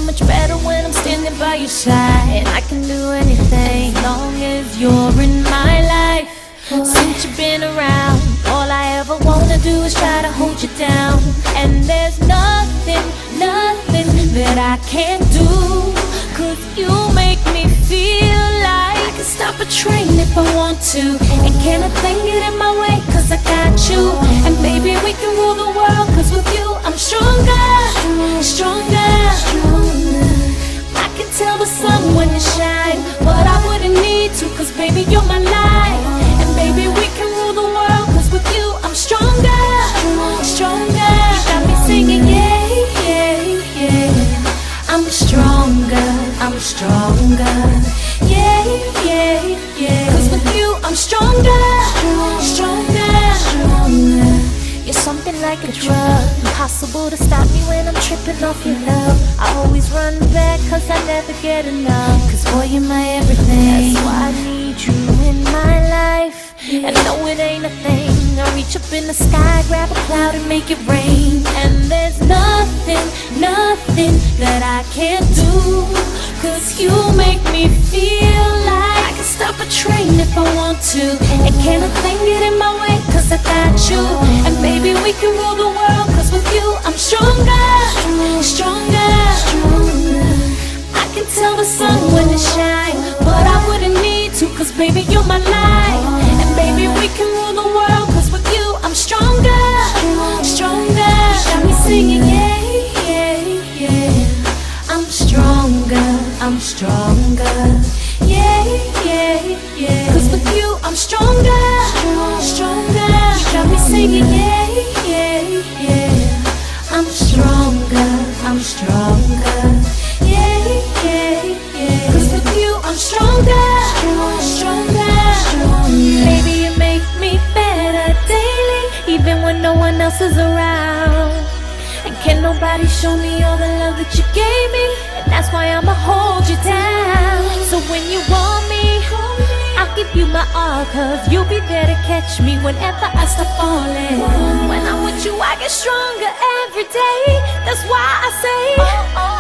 much better when I'm standing by your side. And I can do anything as long as you're in my life. Since you've been around, all I ever wanna do is try to hold you down. And there's nothing, nothing that I can't do, 'cause you make me feel like I can stop a train if I want to. And can't a thing get in my way, 'cause I got you. And baby, we can rule the world, 'cause with you I'm stronger, stronger. I can tell the sun when to shine, but I wouldn't need to, 'cause baby, you're my light. And baby, we can rule the world, 'cause with you I'm stronger, stronger. You got me singing, yeah, yeah, yeah. I'm stronger, I'm stronger, yeah, yeah, yeah. 'Cause with you I'm stronger, stronger, stronger. You're something like a drug, impossible to stop me when I'm tripping off your love. I always run back 'cause I never get enough, 'cause boy, you're my everything. That's why I need you in my life. And no, it ain't a thing. I reach up in the sky, grab a cloud and make it rain. And there's nothing, nothing that I can't do, 'cause you make me feel like I can stop a train if I want to. And can't a thing get in my way, 'cause I got you. And baby, we can rule the world, 'cause with you I'm stronger, stronger, stronger. I can tell the sun when to shine, but I wouldn't need to, 'cause baby, you're my light. And baby, we can rule the world, 'cause with you I'm stronger, stronger. Got me singing, yeah, yeah, yeah. I'm stronger, I'm stronger, yeah, yeah, yeah. 'Cause with you I'm stronger, stronger. Got me singing, yeah, yeah, yeah. I'm stronger, I'm stronger, yeah, yeah, yeah. 'Cause with you I'm stronger, stronger, stronger. Baby, you make me better daily, even when no one else is around. And can't nobody show me all the love that you gave me, and that's why I'ma hold you down. So when you want me, I'll give you my all, 'cause you'll be there to catch me whenever I start falling. When I'm with you I get stronger every day. That's why I say, oh, oh.